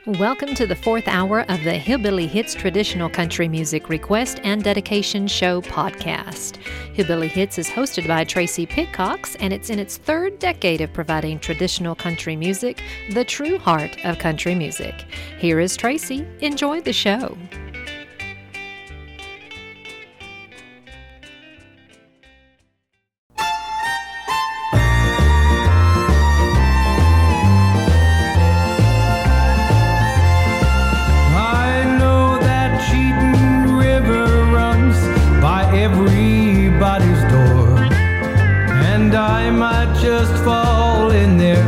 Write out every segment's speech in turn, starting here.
Welcome to the fourth hour of the Hillbilly Hits Traditional Country Music Request and Dedication Show podcast. Hillbilly Hits is hosted by Tracy Pitcox, and it's in its third decade of providing traditional country music, the true heart of country music. Here is Tracy. Enjoy the show. Everybody's door, and I might just fall in there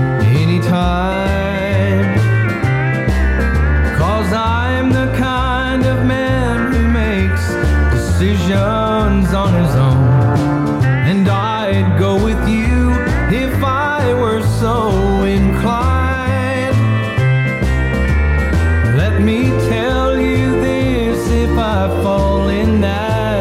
anytime, 'cause I'm the kind of man who makes decisions on his own, and I'd go with you if I were so inclined. Let me tell you this, if I fall in that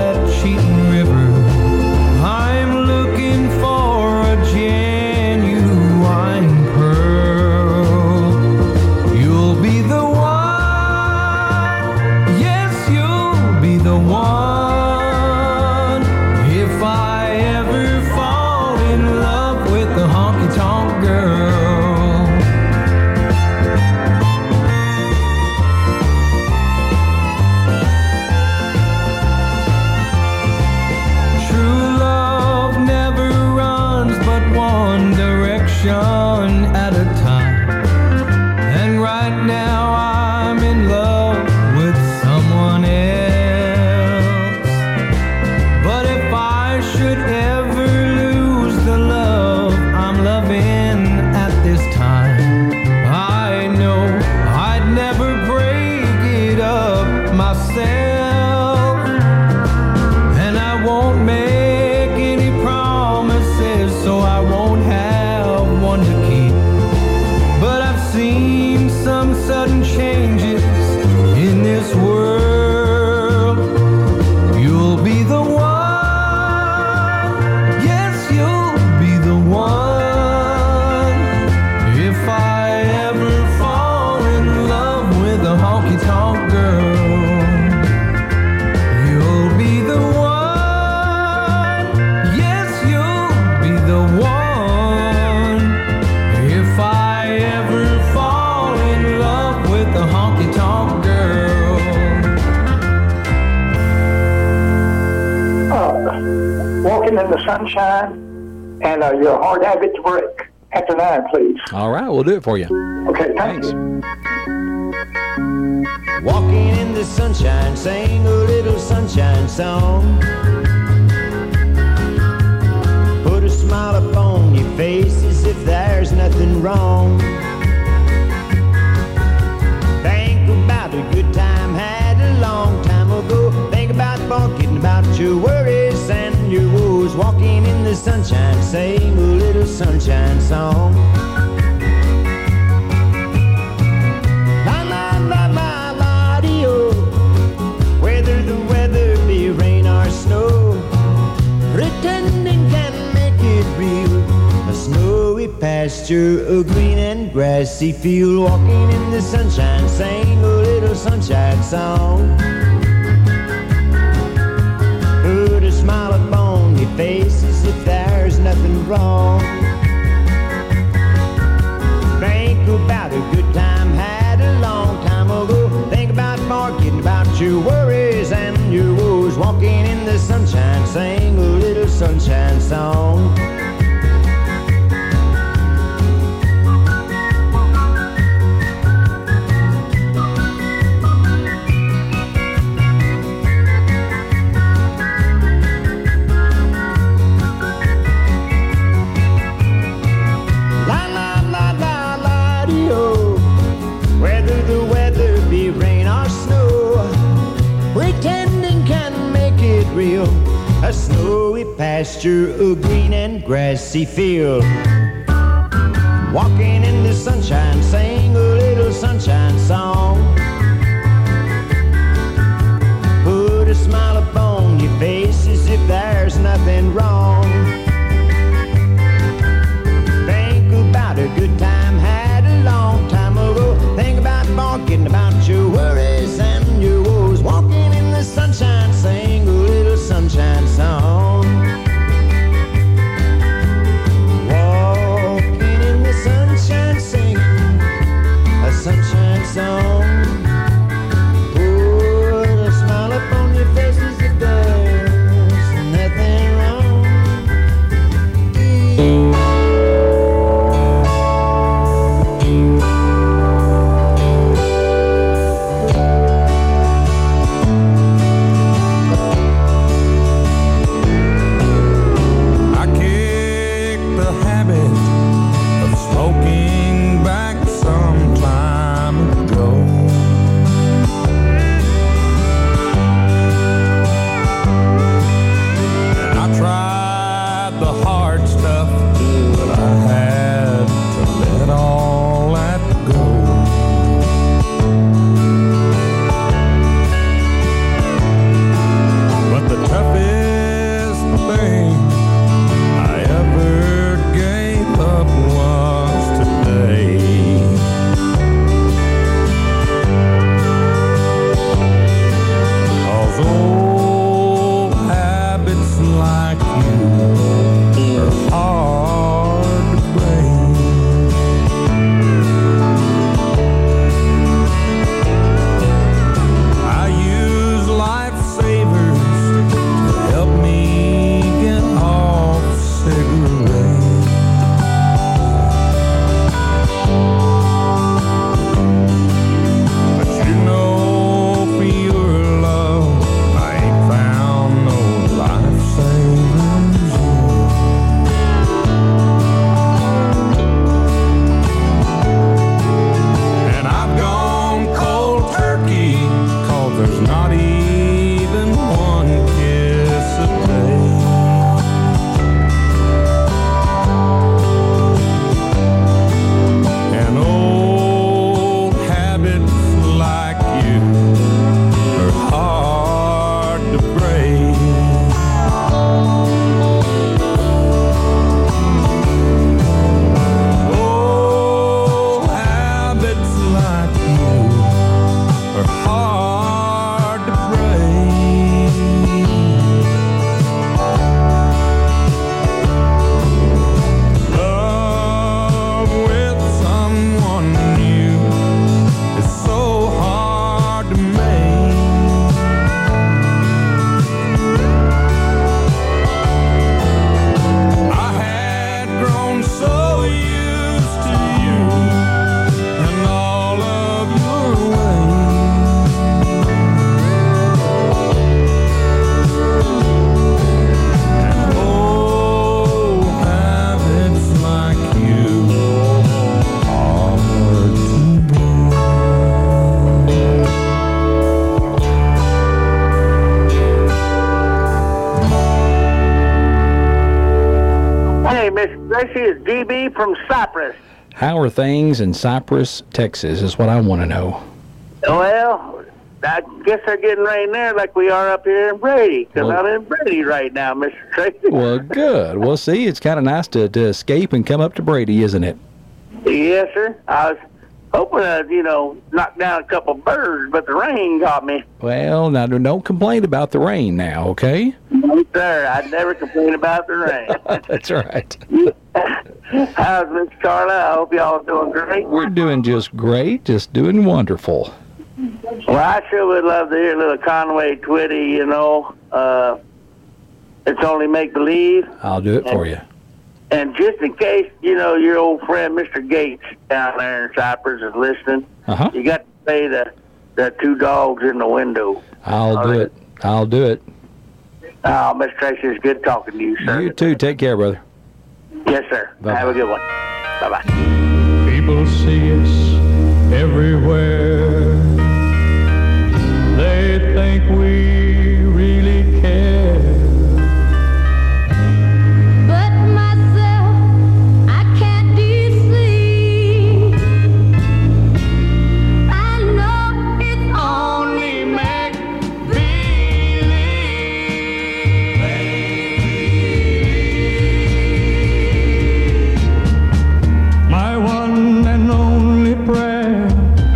at a time, and right now I'm in love with someone else. But if I should ever lose the love I'm loving at this time, I know I'd never break it up myself, and I won't make any promises, so I won't have one to keep. But I've seen some sudden changes in this world. You'll be the one, yes, you'll be the one. If I ever fall in love with a honky-tonk girl, you'll be the one, yes, you'll be the one. Walking in the sunshine, and your hard habit to break. After 9, please. All right, we'll do it for you. Okay, thanks. Walking in the sunshine, sing a little sunshine song. Put a smile upon your face as if there's nothing wrong. Think about a good time had a long time ago. Think about forgetting about your worries and your woes. Walking in the sunshine, sing a little sunshine song. La la la la la dee-oh. Whether the weather be rain or snow, pretending can make it real. A snowy pasture, a green and grassy field. Walking in the sunshine, sing a little sunshine song. Put a smile upon your face as if there's nothing wrong. Think about a good time had a long time ago. Think about forgetting about your worries and your woes. Walking in the sunshine, sing a little sunshine song. A snowy pasture, a green and grassy field. Walking in the sunshine, sing a little sunshine song. Put a smile upon your face as if there's nothing wrong. Think about a good time had a long time ago. Think about song. Put a smile upon your faces if there's nothing wrong. I kicked the habit of smoking back some time ago. And I tried the hard stuff, but I had to let all that go. But the toughest thing I ever gave up was today. 'Cause old habits like you are hard to break. I use lifesavers to help me get off cigarettes. But you know, for your love, I ain't found no lifesavers yet. And I've gone cold turkey, 'cause there's not even one kiss a day. And old habits like you are hard to break. Old habits like you are hard to break. Love with someone new is so hard to make. I had grown so used to you and all of your ways. And old habits like you are hard to break. Hey, Miss Tracy, it's DB from Cypress. How are things in Cypress, Texas, is what I want to know. Well, I guess they're getting rain there like we are up here in Brady, because Well- I'm in Brady right now, Mr. Tracy. Well, good. Well, see, it's kind of nice to escape and come up to Brady, isn't it? Yes, sir. I was hoping to, knock down a couple birds, but the rain got me. Well, now don't complain about the rain now, okay? No, sir. I'd never complain about the rain. That's right. How's Miss Carla? I hope y'all are doing great. We're doing just great, just doing wonderful. Well, I sure would love to hear a little Conway Twitty, it's only make-believe. I'll do it for you. And just in case, your old friend Mr. Gates down there in Cypress is listening, Uh-huh. you got to say the two dogs in the window. I'll do it. I'll do it. Oh, Miss Tracy, it's good talking to you, sir. You too. Take care, brother. Yes, sir. Bye-bye. Have a good one. Bye-bye. People see us everywhere. They think we really care. But myself, I can't deceive. I know it's only make-believe. My one and only prayer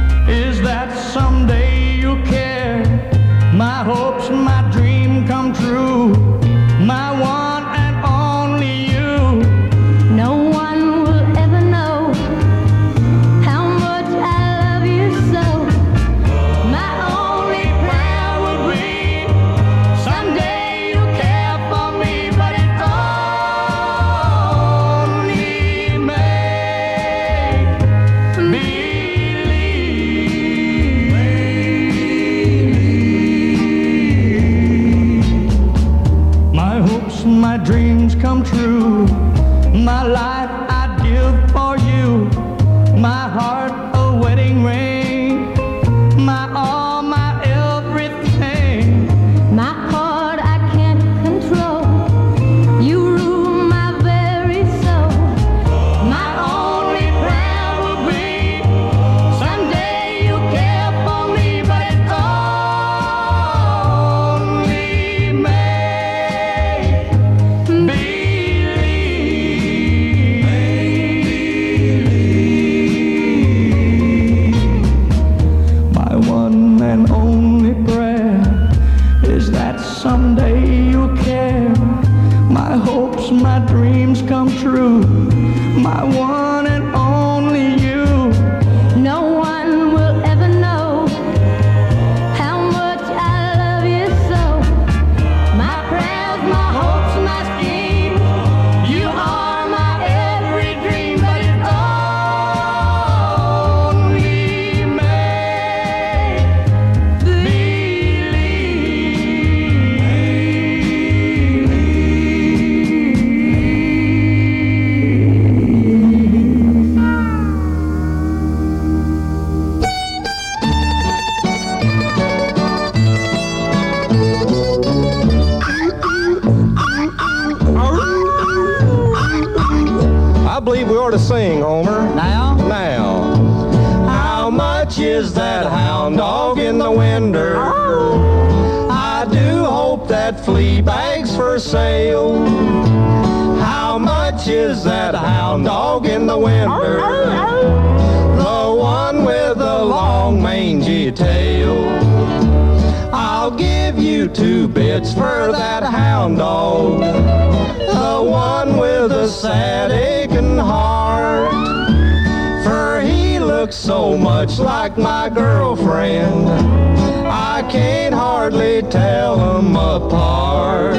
much is that hound dog in the window? I do hope that Fleabag's for sale. How much is that hound dog in the window? The one with the long mangy tail. I'll give you 2 bits for that hound dog. The one with a sad aching heart. For he looks so much like my girlfriend, I can't hardly tell them apart.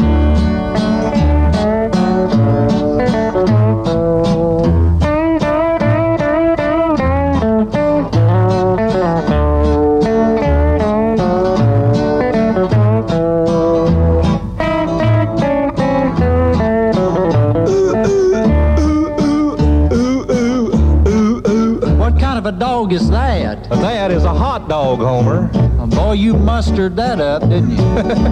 A dog is that? That is a hot dog, Homer. Oh, boy, you mustered that up, didn't you?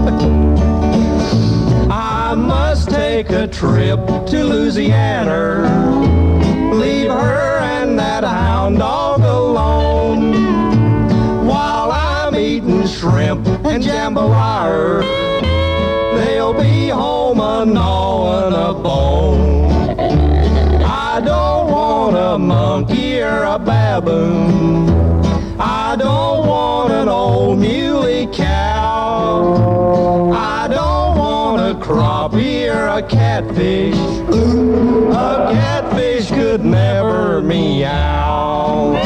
I must take a trip to Louisiana. Leave her and that hound dog alone. While I'm eating shrimp and jambalaya, they'll be home a-gnawing a bone. I don't want a monkey or a baboon. I don't want an old muley cow. I don't want a crappie or a catfish. A catfish could never meow.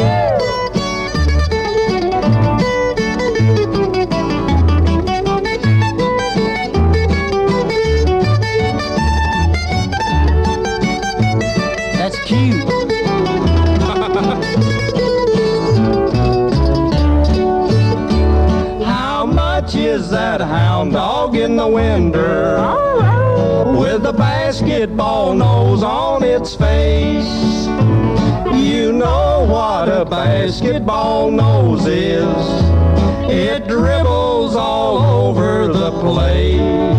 That's cute. How much is that hound dog in the window? With a basketball nose on its face. You know what a basketball nose is. It dribbles all over the place.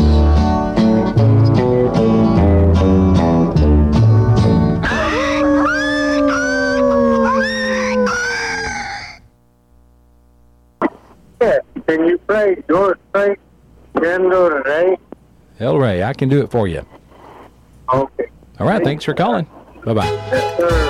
Can you play George Strait, General today? El Ray, I can do it for you. Okay. All right, thanks for calling. Bye-bye. Yes, sir.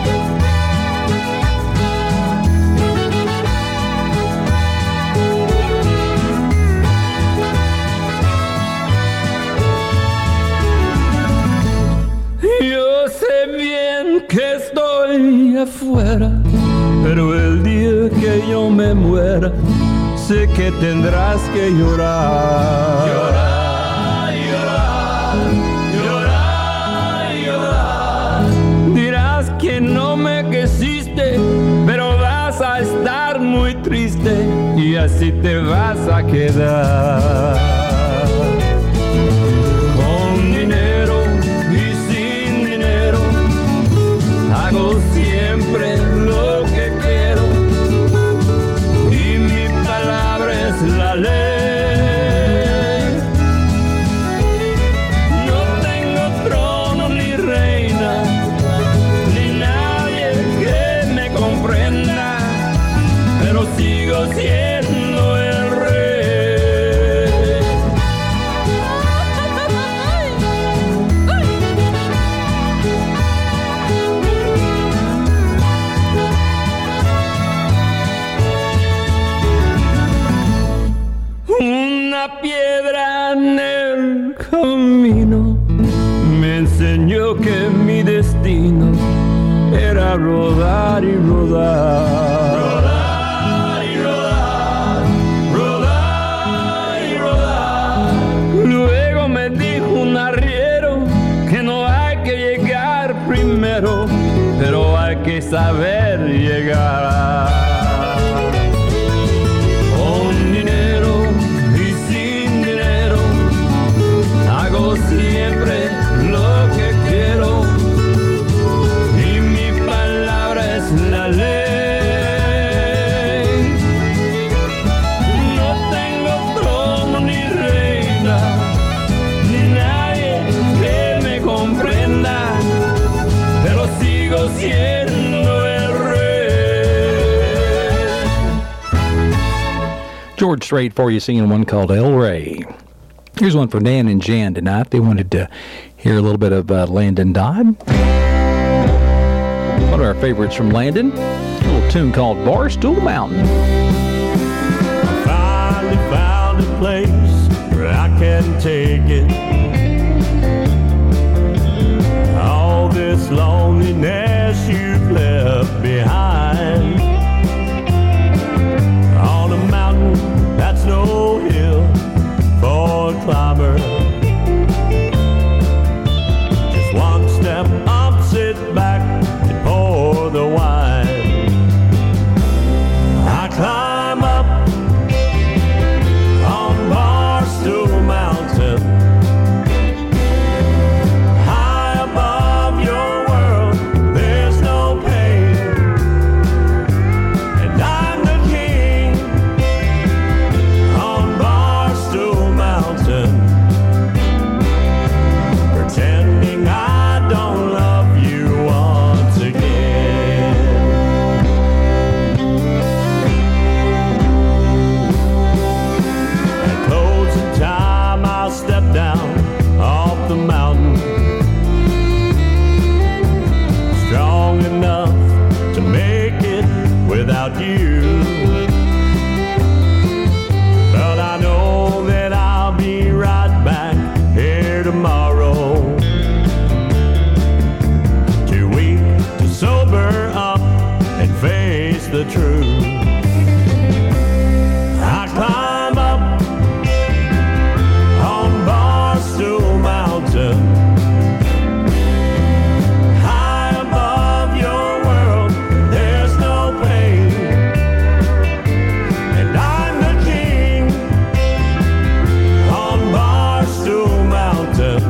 Yo sé bien que estoy afuera, pero el día que yo me muera, sé que tendrás que llorar. Llorar, llorar, llorar, llorar. Dirás que no me quisiste, pero vas a estar muy triste y así te vas a quedar. Con dinero y sin dinero, hago siempre lo que quiero. La ley. No tengo trono ni reina, ni nadie que me comprenda, pero sigo siendo el rey. Una piedra en el camino me enseñó que mi destino era rodar y rodar. Rodar y rodar, rodar y rodar. Luego me dijo un arriero que no hay que llegar primero, pero hay que saber llegar. Siempre lo que quiero y mi palabra es la ley. George Strait for you singing one called El Rey. Here's one for Dan and Jan tonight. They wanted to hear a little bit of Landon Dodd. One of our favorites from Landon. A little tune called Barstool Mountain. I finally found a place where I can take it. All this loneliness you've left behind. On a mountain that's no hill for a climber. Just one step up, sit back and pour the wine. I climb up on Barstool Mountain, high above your world, there's no pain. And I'm the king on Barstool Mountain, pretending I don't love you once again. At closing time, I'll step down off the mountain, strong enough to make it without you. But I know that I'll be right back here tomorrow, too weak to sober up and face the truth. I climb up on Barstool Mountain, high above your world, there's no pain. And I'm the king on Barstool Mountain,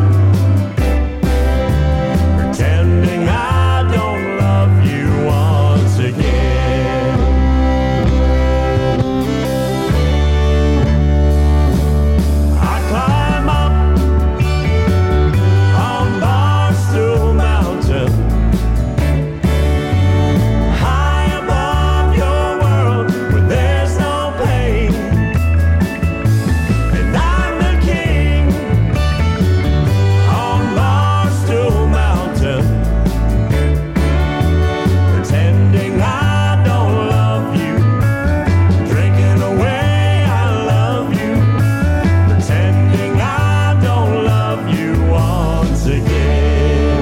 pretending I don't love you once again. I climb up on Barstool Mountain, high above your world where there's no pain. And I'm the king on Barstool Mountain, pretending I don't love you, drinking away I love you, pretending I don't love you once again.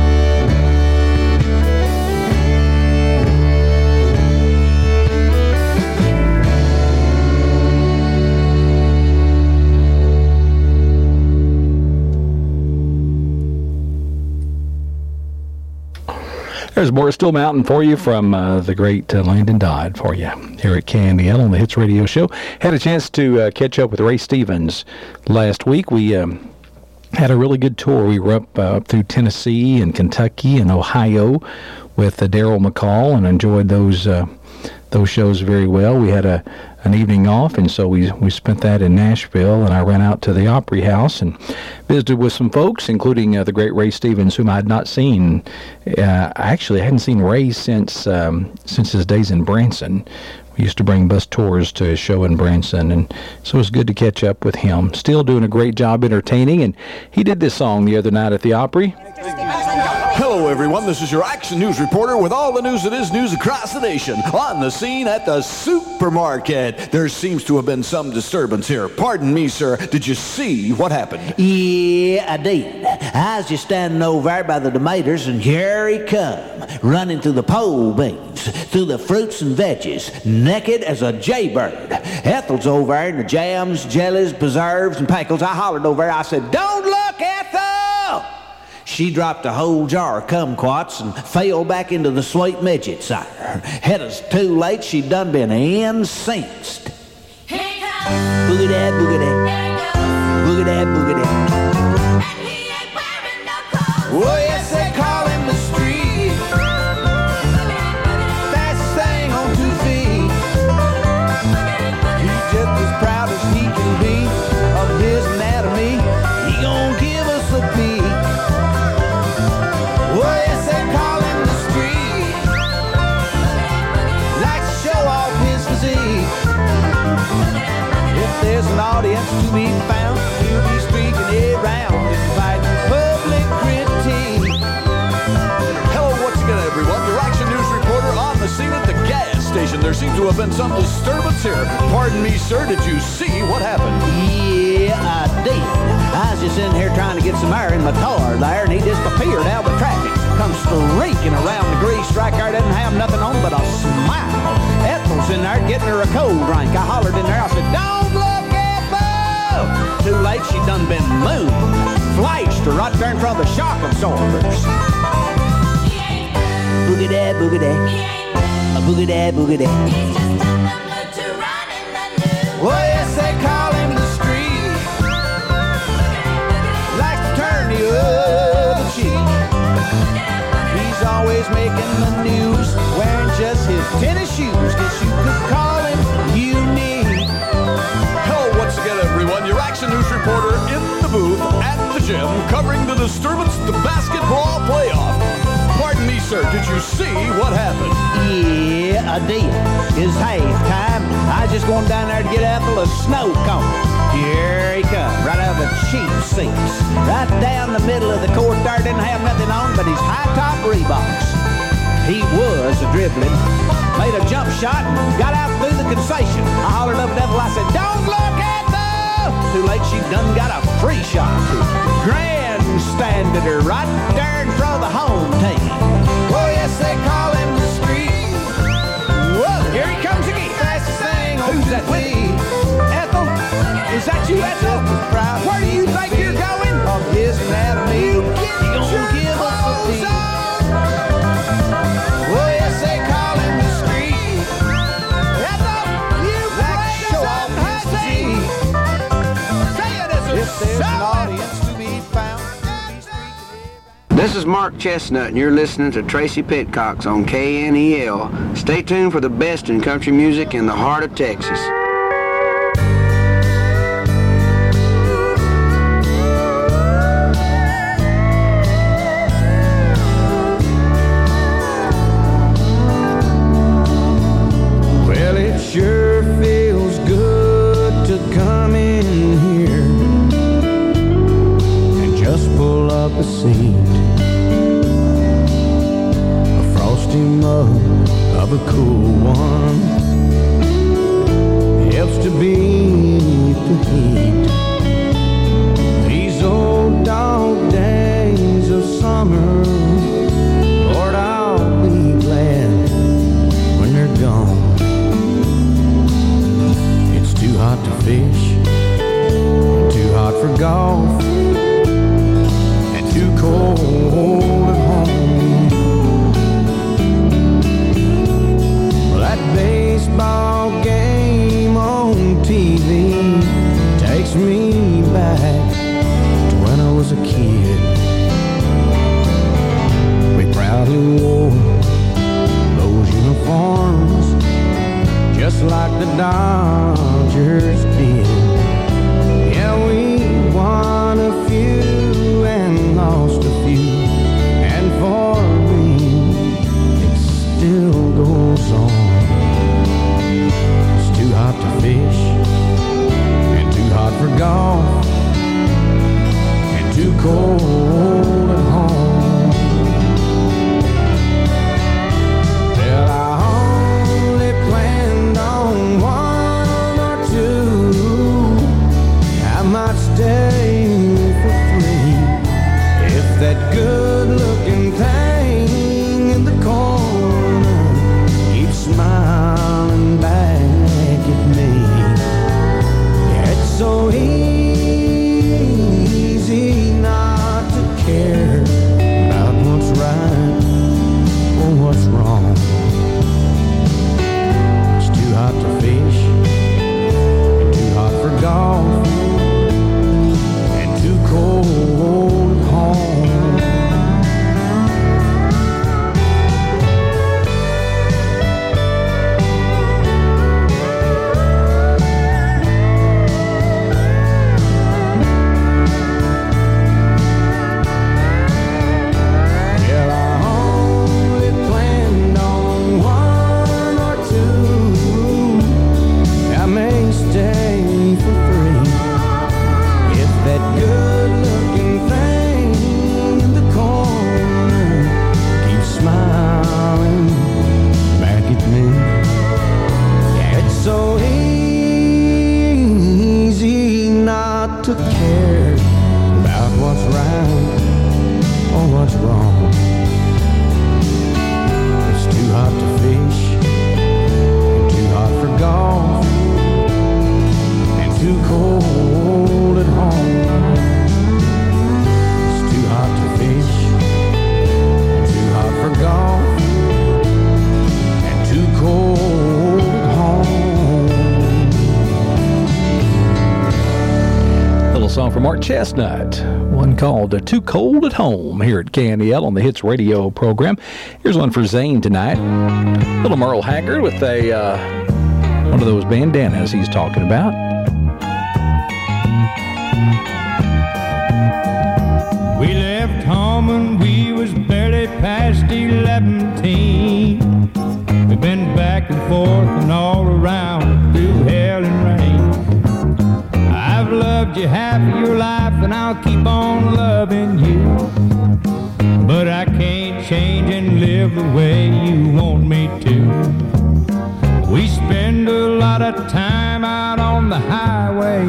There's Barstool Mountain for you from the great Landon Dodd for you here at KMEL on the Hits Radio Show. Had a chance to catch up with Ray Stevens last week. We had a really good tour. We were up through Tennessee and Kentucky and Ohio with Daryl McCall and enjoyed those shows very well. We had an evening off, and so we spent that in Nashville, and I ran out to the Opry House and visited with some folks, including the great Ray Stevens, whom I had not seen. I hadn't seen Ray since his days in Branson. We used to bring bus tours to his show in Branson, and so it was good to catch up with him. Still doing a great job entertaining, and he did this song the other night at the Opry. Hello, everyone. This is your Action News reporter with all the news that is news across the nation. On the scene at the supermarket. There seems to have been some disturbance here. Pardon me, sir. Did you see what happened? Yeah, I did. I was just standing over there by the tomatoes, and here he come, running through the pole beans, through the fruits and veggies, naked as a jaybird. Ethel's over there in the jams, jellies, preserves, and pickles. I hollered over there. I said, "Don't look, Ethel!" She dropped a whole jar of kumquats and fell back into the sweet midget cider. Had us too late, she'd done been incensed. Boogie that, boogie that. Boogie that, boogie that. And he ain't wearing no clothes. Oh, yes, they call him the street. Fastest thing on 2 feet. He's just as proud as he can be of his anatomy. He gon' give us a beat. Oh, yes, they call him the street. Likes to show off his physique. an audience to be found. You'll be streaking around and fighting public critique. Hello once again, everyone. Your Action News reporter on the scene at the gas station. There seems to have been some disturbance here. Pardon me, sir. Did you see what happened? Yeah, I did. I was just in here trying to get some air in my car there, and he disappeared out of the traffic. Comes streaking around the grease strike there, doesn't have nothing on but a smile. Ethel's in there getting her a cold drink. I hollered in there, I said, "Don't look, Ethel!" Too late, she done been moved. Flashed her right there in front of the shock absorbers. Boogie-da, boogie-da. A boogie-da, boogie-da. He's just on the mood to run in the news. Well, yes, they call him the street. Likes to turn the other cheek. He's always making the news, wearing just his tennis shoes. Guess you could call him unique. Hello once again, everyone. Your Action News reporter in the booth at the gym, covering the disturbance at the basketball playoff. Pardon me, sir. Did you see what happened? Yeah, I did. It's halftime. I was just going down there to get Ethel a snow cone. Here he comes, right out of the cheap seats. Right down the middle of the court there, didn't have nothing on but his high-top Reeboks. He was dribbling, made a jump shot, and got out through the concession. I hollered up at Ethel, I said, "Don't look, Ethel!" Too late, she done got a free shot. Grandstanded her right there in front of the home team. Oh, yes, they call him the street. Whoa, here he comes again. Fastest thing on who's that with me? Ethel? Is that you, Ethel? Where do you think you're going? On his anatomy. You gonna give us a beat. Oh, yes, they call him the street. Ethel, you like to show off his physique. Say it as a if there's an audience to be found. This is Mark Chestnut, and you're listening to Tracy Pitcox on KNEL. Stay tuned for the best in country music in the heart of Texas. Well, it sure feels good to come in here and just pull up a seat. Mug of a cool one helps to beat the heat. These old dog days of summer, Lord, I'll be glad when they're gone. It's too hot to fish, too hot for golf, and too cold at home. That baseball game on TV takes me back to when I was a kid. We proudly wore those uniforms just like the Dodgers did. Yeah, we won a few and lost a few, and for me it still goes on. Hot to fish and too hot for golf and too cold at home. Well, I only planned on one or two. I might stay for Mark Chestnut, one called Too Cold at Home here at KNEL on the Hits Radio program. Here's one for Zane tonight. Little Merle Haggard with one of those bandanas he's talking about. We left home when we was barely past 11. We've been back and forth and all around through hell and rain. I've loved you half of your life and I'll keep on loving you. But I can't change and live the way you want me to. We spend a lot of time out on the highway,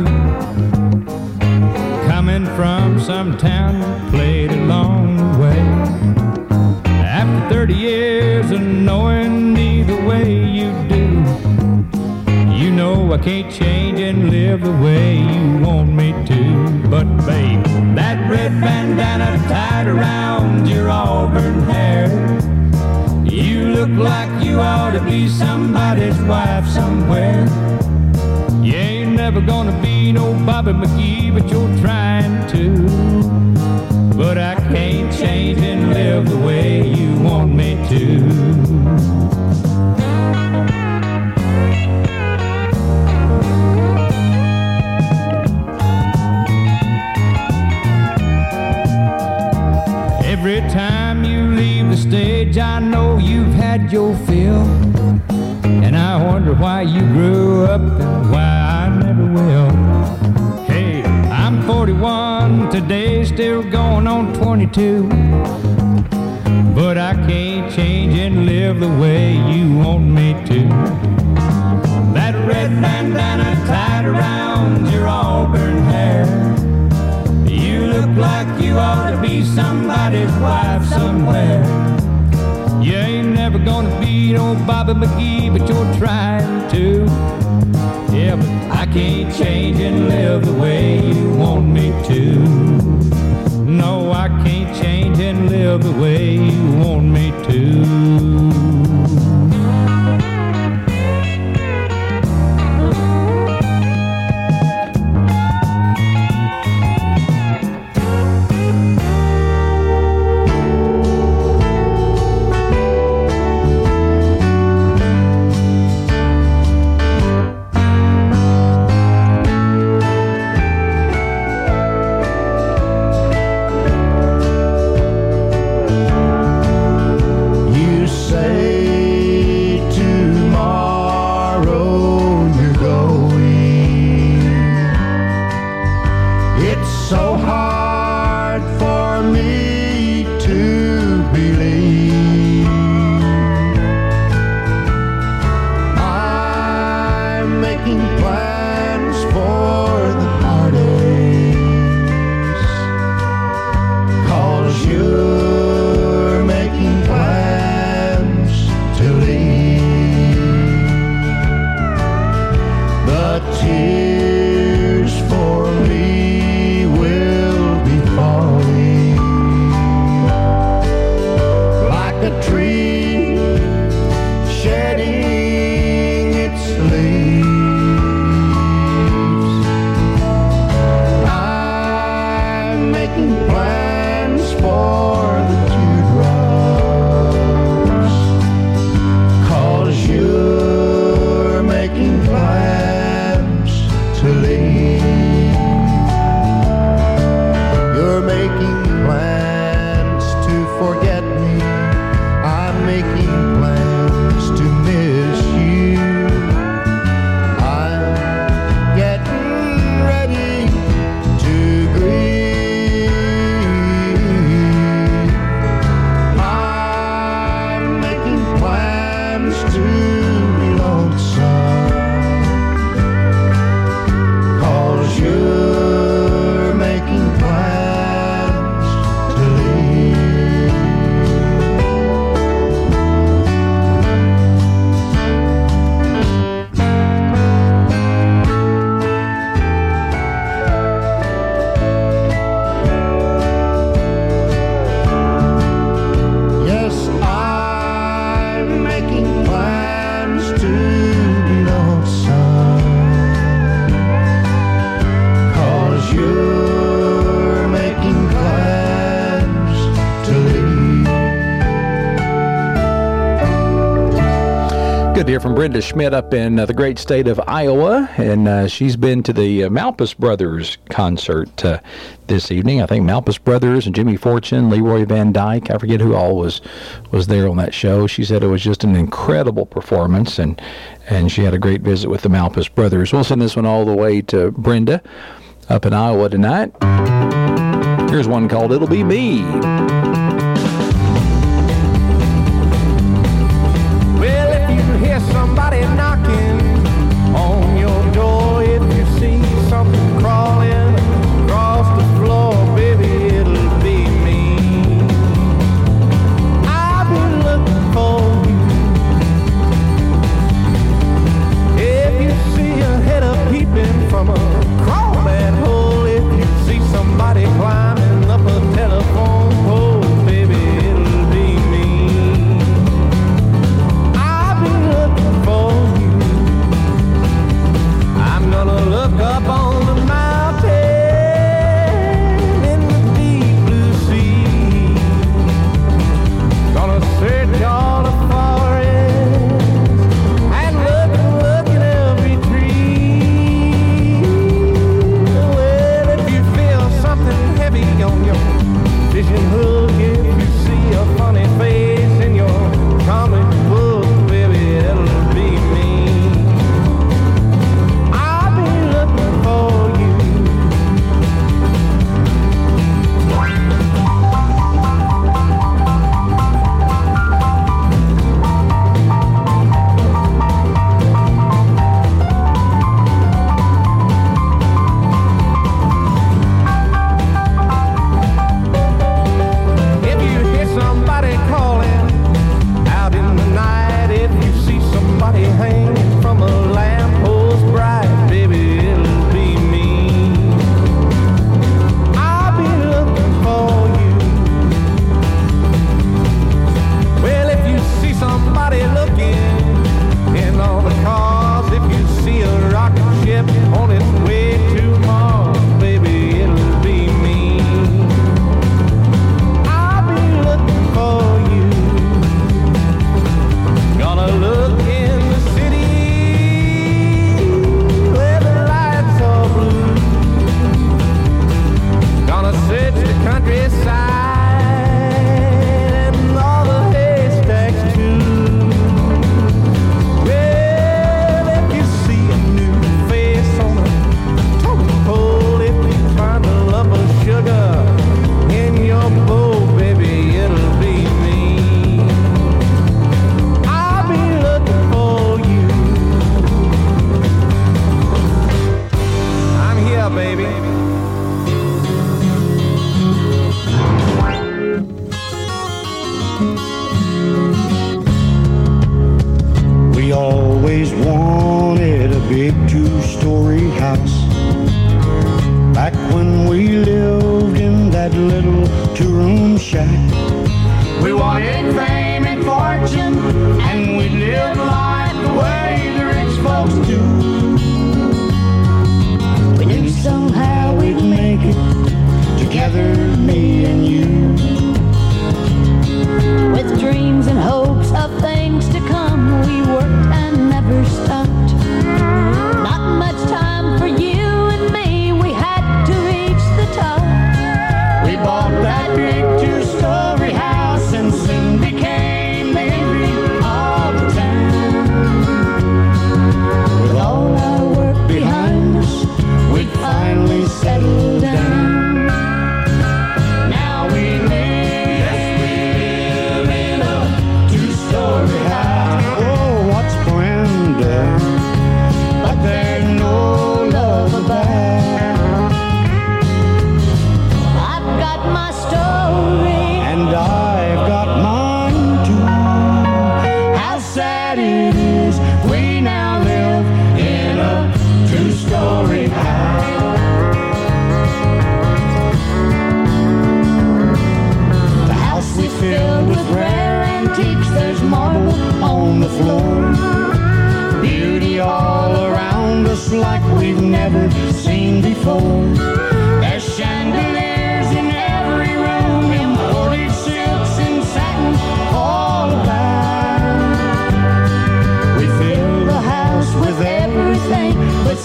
coming from some town that played along the way. After 30 years of knowing me the way you do, you know I can't change and live the way you want me to. But babe, that red bandana tied around your auburn hair, you look like you ought to be somebody's wife somewhere. You ain't never gonna be no Bobby McGee, but you're trying to. But I can't change and live the way you want me to. Every time you leave the stage, I know you've had your fill, and I wonder why you grew up and why I never will. Hey, I'm 41 today, still going on 22, but I can't change and live the way you want me to. That red bandana tied around your auburn hair, you look like you ought to be somebody's wife somewhere. You ain't never gonna be no Bobby McGee, but you're trying to. Yeah, but I can't change and live the way you want me to. No, I can't change and live the way you want me to. Shedding its leaves. Good to hear from Brenda Schmidt up in the great state of Iowa, and she's been to the Malpas Brothers concert this evening. I think Malpas Brothers and Jimmy Fortune, Leroy Van Dyke, I forget who all was there on that show. She said it was just an incredible performance, and she had a great visit with the Malpas Brothers. We'll send this one all the way to Brenda up in Iowa tonight. Here's one called It'll Be Me. Somebody knocking on your door, if you see something crawling across the floor, baby, it'll be me. I've been looking for you. If you see a head up peeping from a crawling hole, if you see somebody climbing up a telephone pole, baby, it'll be me. I'm gonna look up on the mountain in the deep blue sea. Gonna search all the forests and look at every tree. Well, if you feel something heavy on your vision hook, if you see a funny face in your comic book, baby, it'll be me.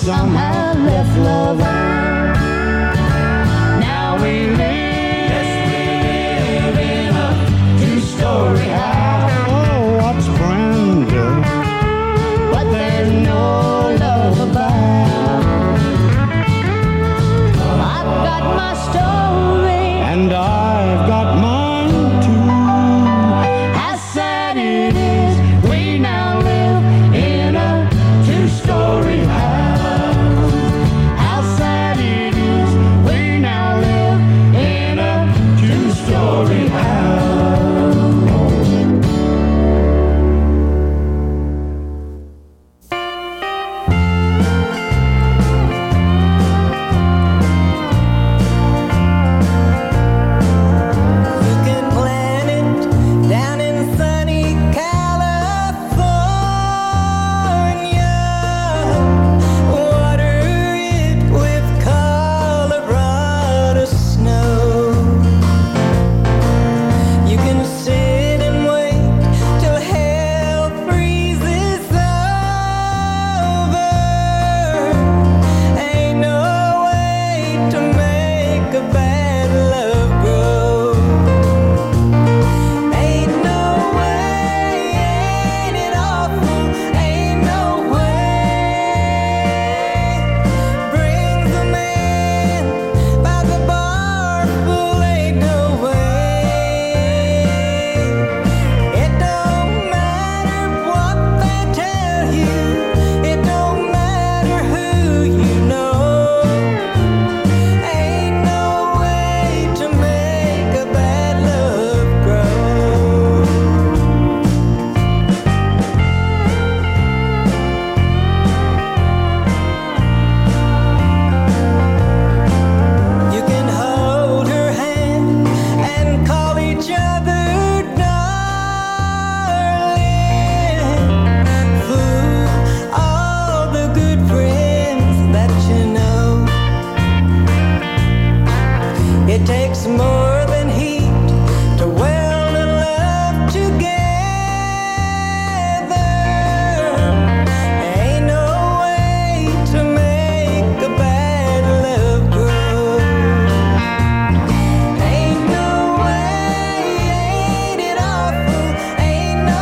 somehow left love out. Now we live in a two-story house. Oh, what's brand new, but there's no love about. I've got my story, and I've got mine too. How sad it is we now live in a two-story house. How sad it is we now live in a two-story house. Looking planet down in sunny California. Water it with Colorado snow. You can sit and wait till hell freezes over. Ain't no way to make a bad love grow. Ain't no way, ain't it awful? Ain't no way. Brings a man by the bar full, ain't no way. It don't matter what they tell you, it don't matter who you know. Ain't no way to make a bad love grow. You can hold her hand and call each other darling. Fool all the good friends that you know. It takes more than heat to weld a love together. Ain't no way to make a bad love grow. Ain't no way, ain't it awful? Ain't no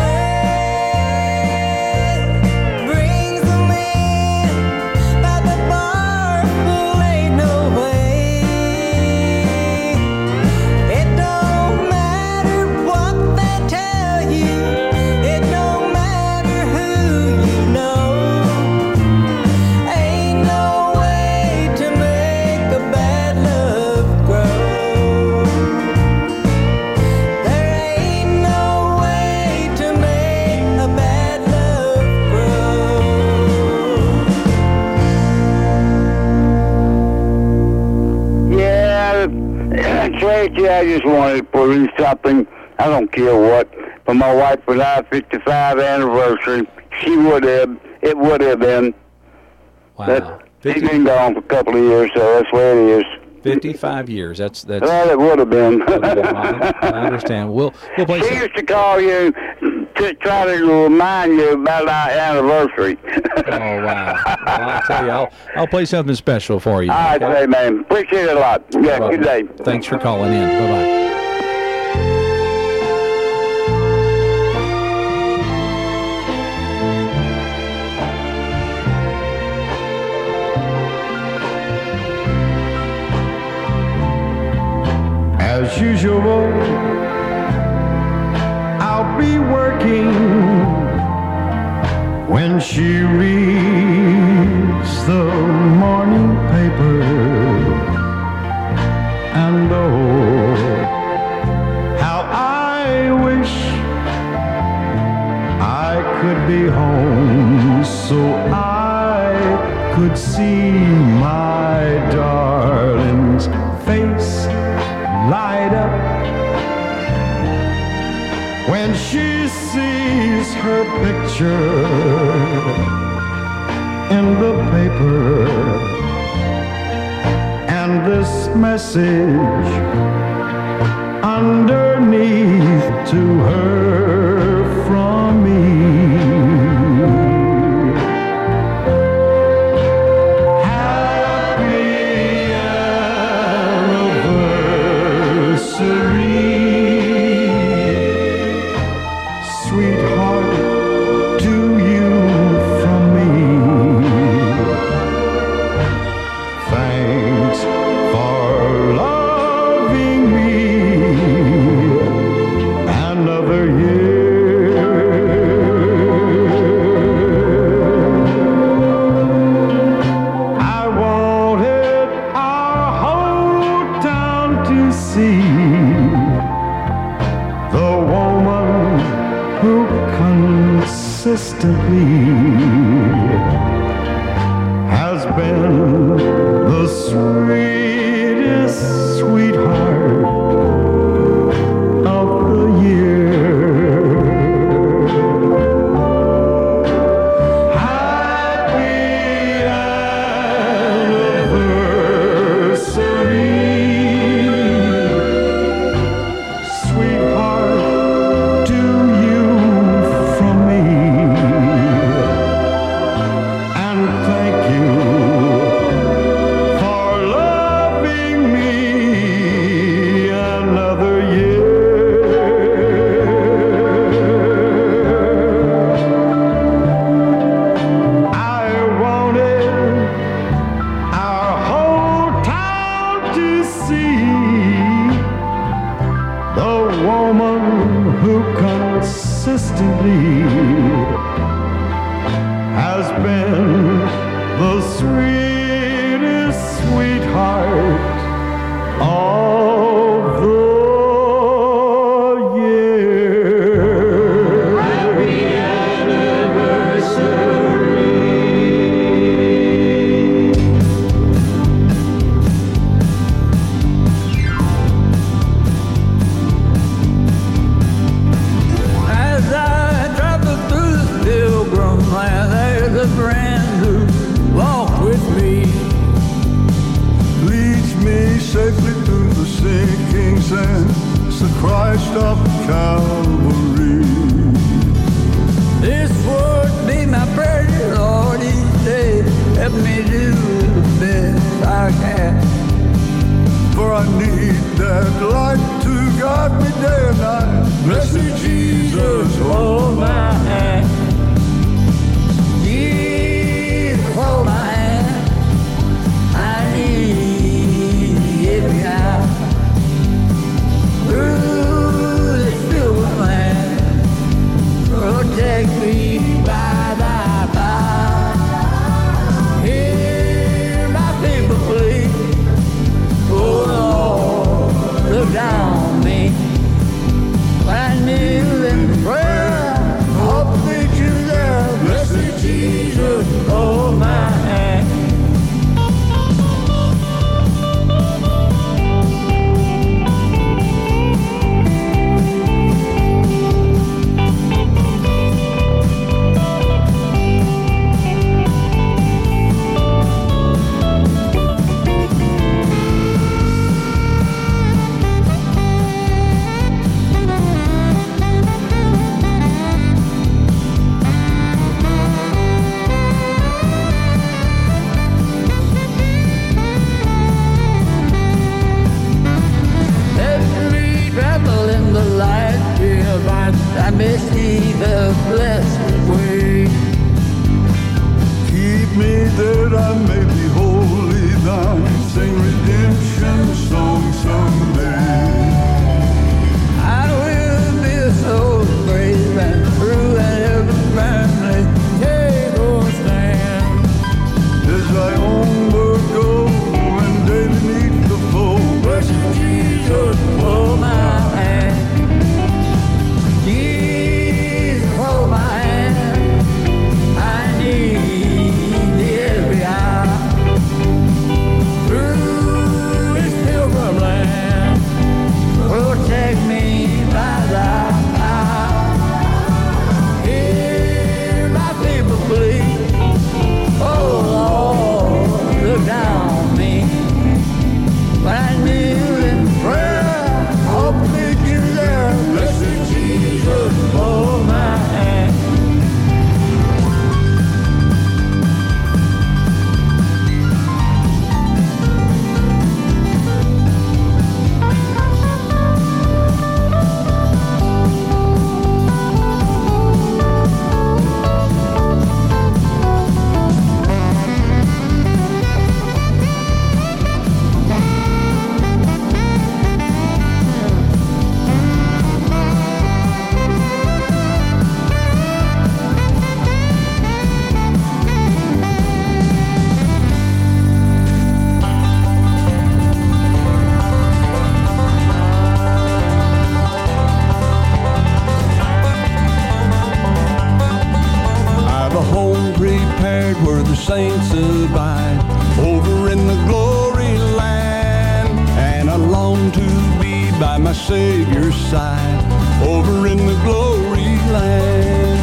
way. Brings a man by the bar full, ain't no way. It don't matter what they tell you, it don't matter who you know. Ain't no way to make a bad love grow. There ain't no way to make a bad love grow. Yeah, Tracy, I just wanted to put in something. I don't care what. For my wife and I 55th anniversary, it would have been. Wow. But she's 50, been gone for a couple of years, so that's where it is. 55 years. That's Well, it would have been. I understand. We'll play She some. used to call you to try to remind you about our anniversary. Oh wow! Well, I'll tell you, I'll play something special for you. All right, okay? say, man. Appreciate it a lot. Yeah, Welcome. good day. Thanks for calling in. Bye bye. As usual, I'll be working when she reads the morning paper. And oh, how I wish I could be home so I could see my darling's face light up when she sees her picture in the paper and this message underneath to her from me. sense, the Christ of Calvary. This would be my prayer, Lord, each day. Help me do the best I can. For I need that light to guide me day and night. Blessed Jesus, hold my hand. Jesus, hold my hand. I need every hour. Through the silver land, protect me by thy power. Hear my people plead. Oh Lord, look down on me. When I kneel in prayer, hope that you're there. Blessed Jesus, hold my hand. I may see the blessed way. Keep me that I may be wholly thine. Sing redemption song someday. I will be a soul brave and true and ever family. Take or stand. As I onward go and daily meet the foe. Blessed Jesus, hold my hand. Hold my hand, I need every hour. Through this pilgrim land, protect me by thy power. Hear my people plead. Oh Lord, look down on me. When I kneel in prayer, hope that you're there. Blessed Jesus, hold my hand. Where the saints abide, over in the glory land. And I long to be by my Savior's side, over in the glory land.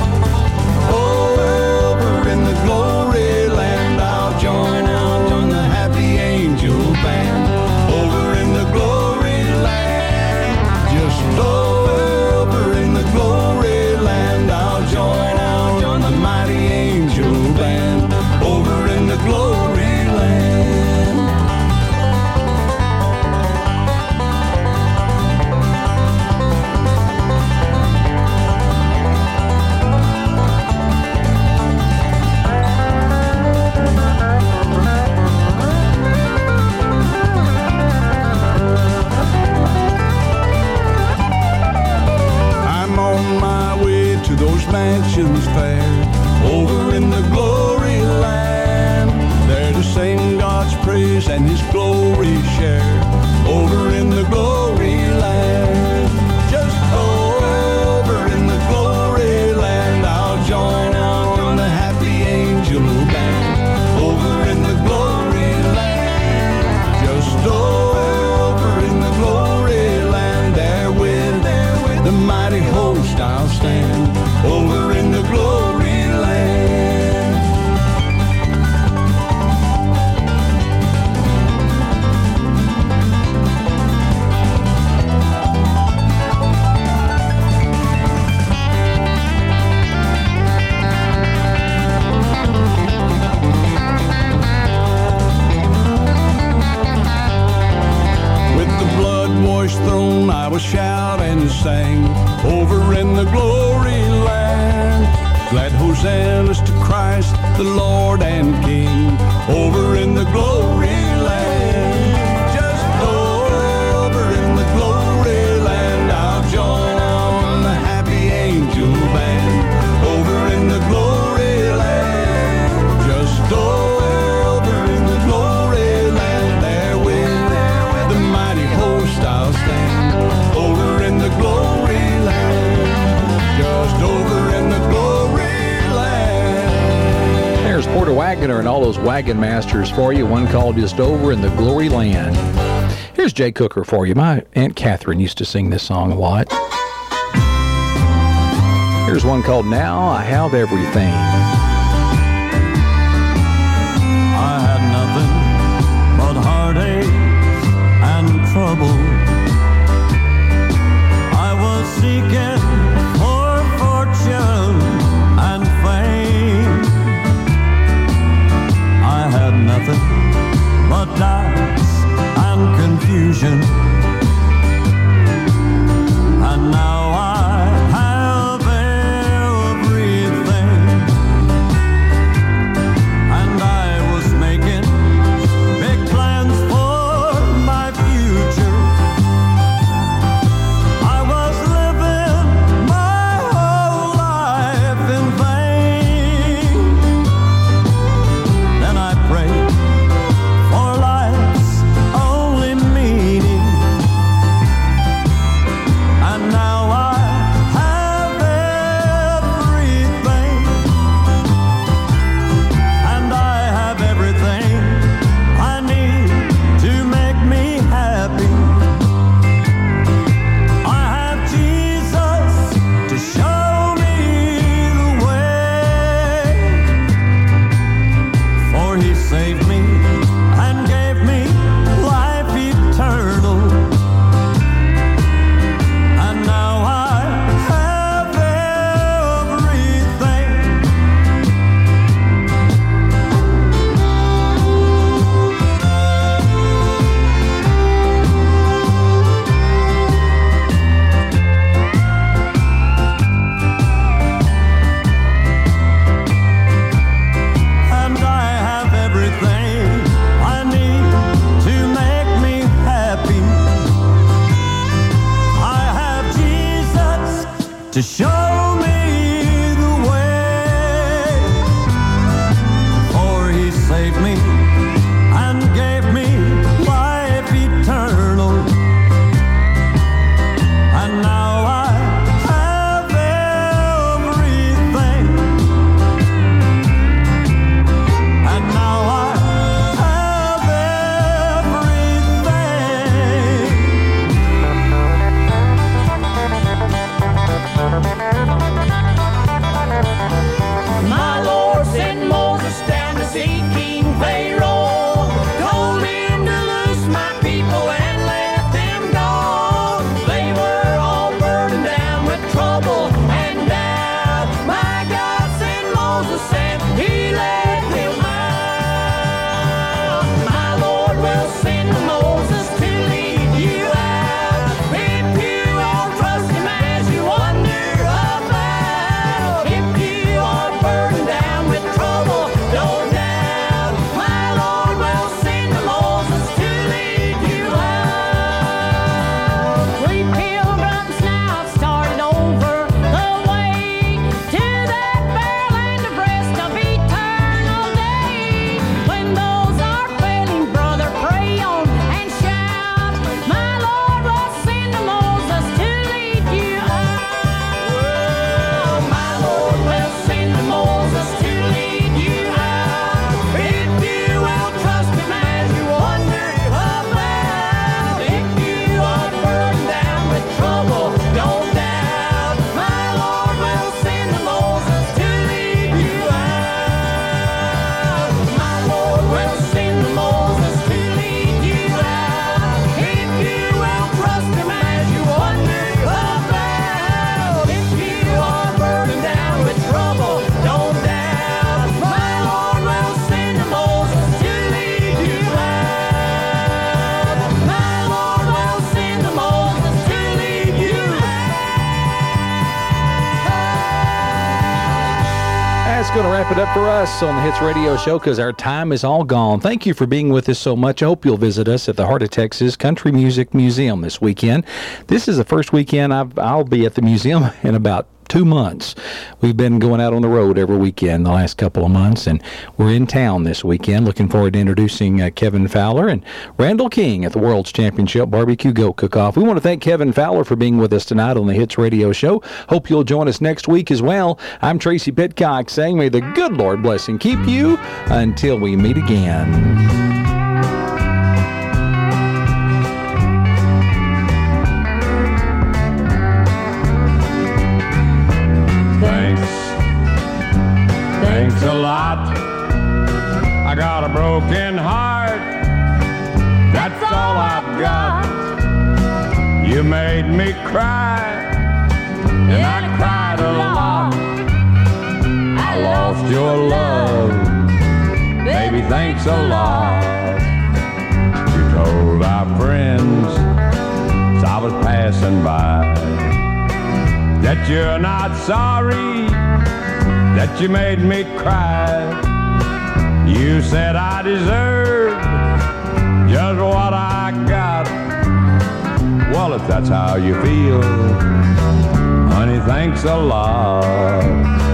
Over in the glory land, I'll join the happy angel band. Over in the glory land, just over in the glory land, I'll join the mighty angel band. Over in the glory land. I'm on my way to those mansions fair. Over in the glory land, there to sing God's praise and His glory share. Over in the glory land, just over in the glory land, I'll join the happy angel band. Over in the glory land, just over in the glory land, there with the mighty host I'll stand. Over in the glory land. will shout and sing over in the glory land. Glad hosannas to Christ, the Lord and King, over in the glory land. Just over in the glory land, I'll join the happy angel band. Over in the glory land, just over in the glory land, there with the mighty host I'll stand. Over in the glory land, just over in the glory land. There's Porter Wagoner and all those wagon masters for you. One called Just Over in the Glory Land. Here's Jay Cooker for you. My Aunt Catherine used to sing this song a lot. Here's one called Now I Have Everything. I had nothing but heartache and trouble. I was seeking for fortune and fame. I had nothing but doubts and confusion. And now I have everything. And I was making big plans for my future. I was living my whole life in vain. Then I prayed for life's only meaning. And now I have everything. And I have everything I need to make me happy. I have Jesus to show me the way. For he saved me and gave me life eternal. And now I have everything. And I have everything I need to make me happy. I have Jesus to show me the way. For he saved me and gave me life eternal. And now I have everything. And now I have My Lord sent Moses down to see King Pharaoh. to wrap it up for us on the Hits Radio Show because our time is all gone. Thank you for being with us so much. I hope you'll visit us at the Heart of Texas Country Music Museum this weekend. This is the first weekend I'll be at the museum in about 2 months. We've been going out on the road every weekend the last couple of months, and we're in town this weekend. Looking forward to introducing Kevin Fowler and Randall King at the World's Championship Barbecue Goat Cook-Off. We want to thank Kevin Fowler for being with us tonight on the Hits Radio Show. Hope you'll join us next week as well. I'm Tracy Pitcock saying may the good Lord bless and keep you until we meet again. Thanks a lot. I got a broken heart. That's all I've got. You made me cry, and I cried a lot. I lost your love, baby, thanks a lot. You told our friends as I was passing by that you're not sorry that you made me cry. You said I deserved just what I got. Well, if that's how you feel, honey, thanks a lot.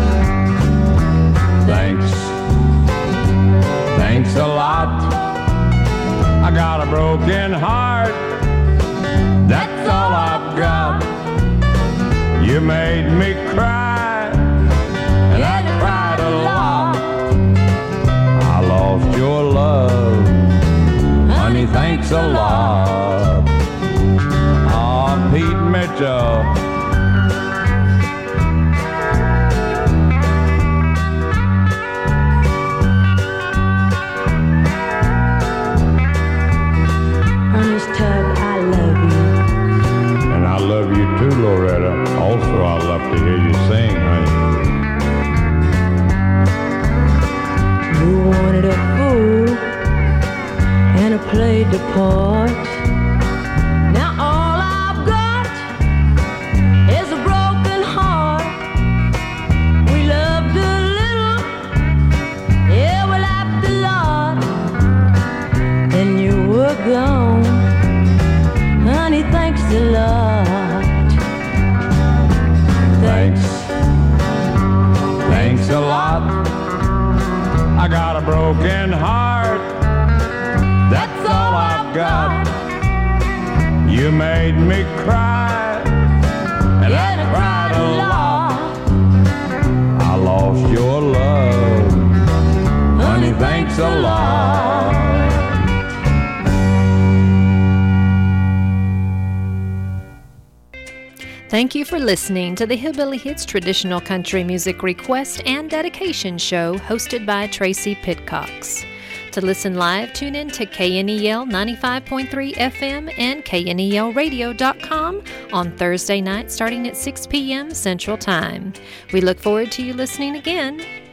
Thanks a lot. I got a broken heart, that's all I've got. You made me cry, and I cried a lot. I lost your love, honey, thanks a lot. Oh, Pete Mitchell. Ernest Tubb, I love you. And I love you too, Loretta. Also, I love to hear you sing, honey. You wanted a fool, and I played the part. Now all I've got is a broken heart. We loved a little, yeah, we laughed a lot. Then you were gone, honey, thanks a lot. Thanks a lot. I got a broken heart, that's all I've got. You made me cry, and I cried a lot. I lost your love, honey, thanks a lot. Thank you for listening to the Hillbilly Hits Traditional Country Music Request and Dedication Show hosted by Tracy Pitcox. To listen live, tune in to KNEL 95.3 FM and KNELradio.com on Thursday night starting at 6 p.m. Central Time. We look forward to you listening again.